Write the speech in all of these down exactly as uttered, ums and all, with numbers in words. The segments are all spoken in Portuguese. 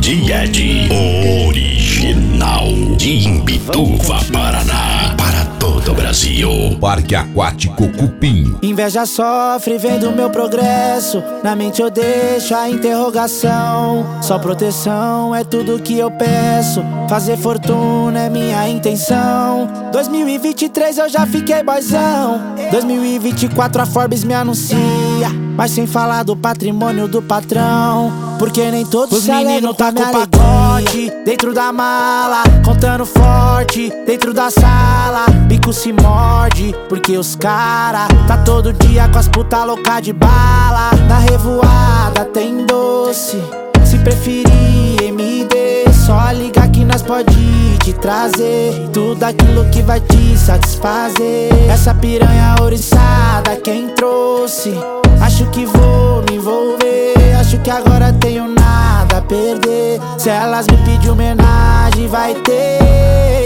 D J Ed, original de Imbituva, Paraná, para todo o Brasil. Parque Aquático Cupim. Inveja sofre vendo meu progresso, na mente eu deixo a interrogação. Só proteção é tudo que eu peço, fazer fortuna é minha intenção. dois mil e vinte e três eu já fiquei boizão, dois mil e vinte e quatro a Forbes me anuncia, mas sem falar do patrimônio do patrão, porque nem todos os meninos tá com pacote dentro da mala, contando forte dentro da sala. Bico se morde, porque os cara tá todo dia com as puta louca de bala. Na revoada tem doce, se preferir M D, só liga que nós pode te trazer tudo aquilo que vai te satisfazer. Essa piranha ouriçada quem trouxe, acho que vou me envolver, acho que agora tenho nada a perder. Se elas me pedir homenagem vai ter.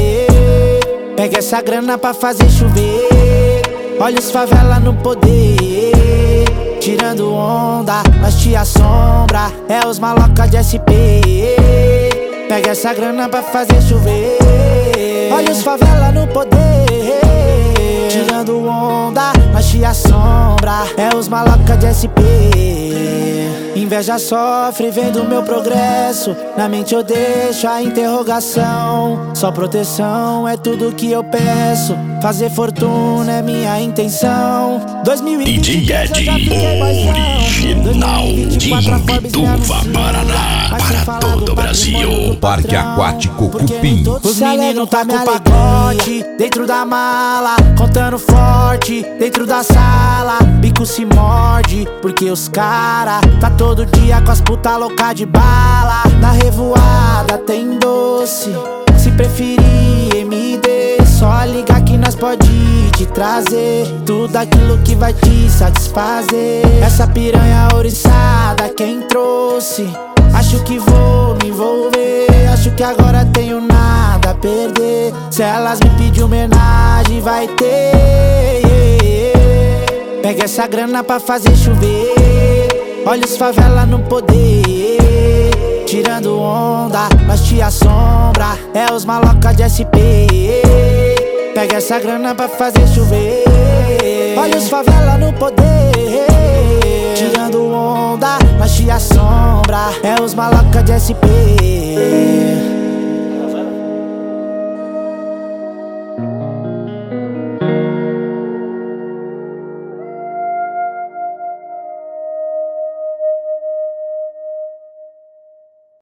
Pega essa grana pra fazer chover, olha os favela no poder, tirando onda, nós te assombra, é os maloca de S P. Pega essa grana pra fazer chover, olha os favela no poder, tirando onda, nós te assombra, é os maloca de S P. Inveja sofre vendo meu progresso, na mente eu deixo a interrogação. Só proteção é tudo que eu peço, fazer fortuna é minha intenção. dois mil e vinte e três D J Ed, original de Imbituva, Paraná, para todo o Brasil. Parque Aquático Cupim. Os meninos tá com pacote dentro da mala, contando forte dentro da sala. Bico se morde, porque os cara tá todo dia com as puta louca de bala. Na revoada tem doce, se preferir M D, só liga que nós pode te trazer tudo aquilo que vai te satisfazer. Essa piranha ouriçada quem trouxe, acho que vou me envolver, acho que agora tenho nada a perder. Se elas me pedir homenagem vai ter. Pega essa grana pra fazer chover, olha os favela no poder, tirando onda, nós te assombra, é os maloca de S P. Pega essa grana pra fazer chover, olha os favela no poder, tirando onda, nós te assombra, é os maloca de S P.